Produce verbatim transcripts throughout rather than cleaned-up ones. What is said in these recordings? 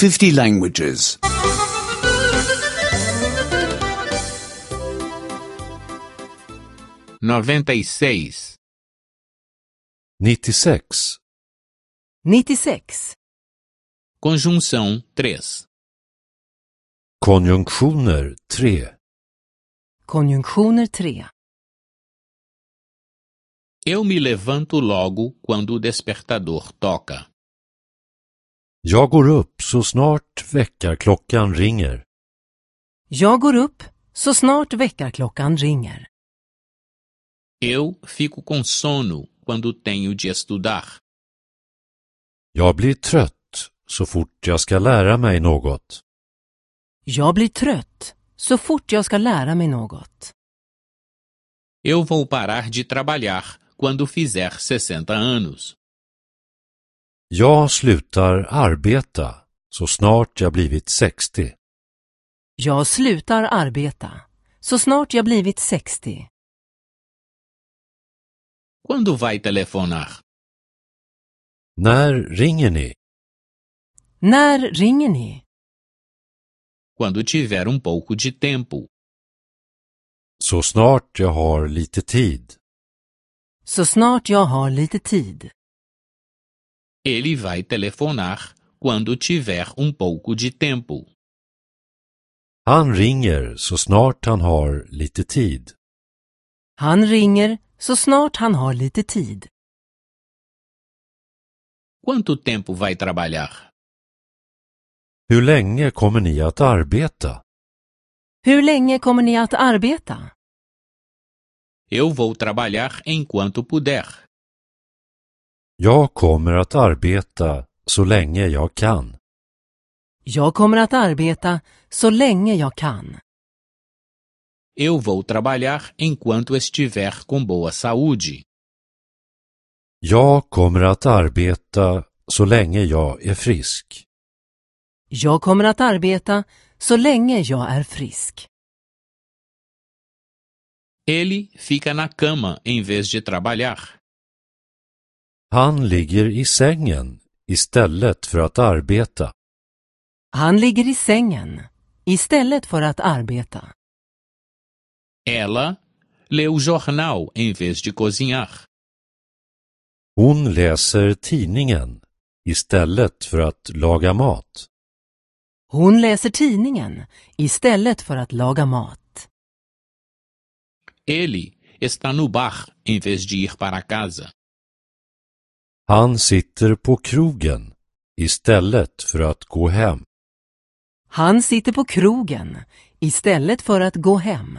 fifty languages. noventa e seis. nittiosex. nittiosex. Conjunção três. Konjunktioner tre. Konjunktioner tre. Eu me levanto logo quando o despertador toca. Jag går upp så snart väckarklockan ringer. Jag går upp så snart väckarklockan ringer. Eu fico com sono quando tenho de estudar. Jag blir trött så fort jag ska lära mig något. Jag blir trött så fort jag ska lära mig något. Eu vou parar de trabalhar quando fizer sessenta anos. Jag slutar arbeta så snart jag blivit sextio. Jag slutar arbeta så snart jag blivit sextio. Quando vai telefonar? När ringer ni? När ringer ni? Quando tiver um pouco de tempo. Så snart jag har lite tid. Så snart jag har lite tid. Ele vai telefonar quando tiver um pouco de tempo. Han ringer så snart han har lite tid. Han ringer så snart han har lite tid. Quanto tempo vai trabalhar? Hur länge kommer ni att arbeta? Hur länge kommer ni att arbeta? Eu vou trabalhar enquanto puder. Jag kommer att arbeta så länge jag kan. Jag kommer att arbeta så länge jag kan. Eu vou trabalhar enquanto estiver com boa saúde. Jag kommer att arbeta så länge jag är frisk. Jag kommer att arbeta så länge jag är frisk. Ele fica na cama em vez de trabalhar. Han ligger i sängen istället för att arbeta. Han ligger i sängen istället för att arbeta. Ela lê o jornal em vez de cozinhar. Hon läser tidningen istället för att laga mat. Hon läser tidningen istället för att laga mat. Ele está no bar em vez de ir para casa. Han sitter på krogen istället för att gå hem. Han sitter på krogen istället för att gå hem.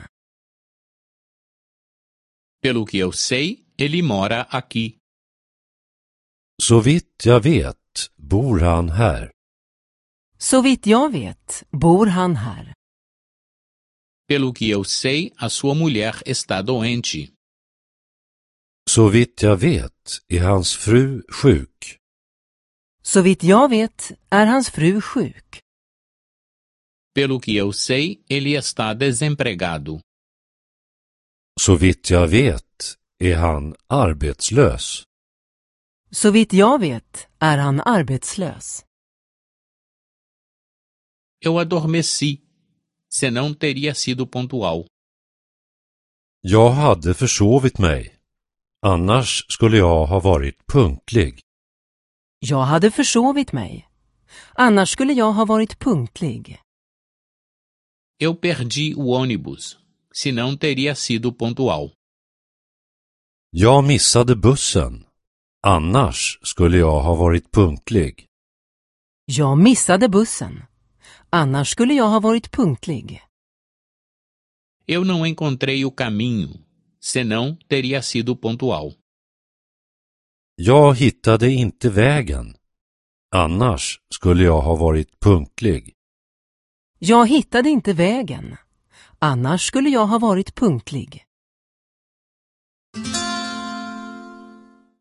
Pelo que eu sei, ele mora aqui. Så vitt jag vet bor han här. Så vitt jag vet bor han här. Pelo que eu sei, a sua mulher está doente. Så vitt jag vet är hans fru sjuk. Så vitt jag vet är hans fru sjuk. Pelo que eu sei, ele está desempregado. Så vitt jag vet är han arbetslös. Så vitt jag vet är han arbetslös. Eu adormeci, senão teria sido pontual. Jag hade försovit mig. Annars skulle jag ha varit punktlig. Jag hade försovit mig. Annars skulle jag ha varit punktlig. Eu perdi o ônibus, senão teria sido pontual. Jag missade bussen. Annars skulle jag ha varit punktlig. Jag missade bussen. Annars skulle jag ha varit punktlig. Eu não encontrei o caminho, senão teria sido pontual. Jag hittade inte vägen. Annars skulle jag ha varit punktlig. Jag hittade inte vägen. Annars skulle jag ha varit punktlig.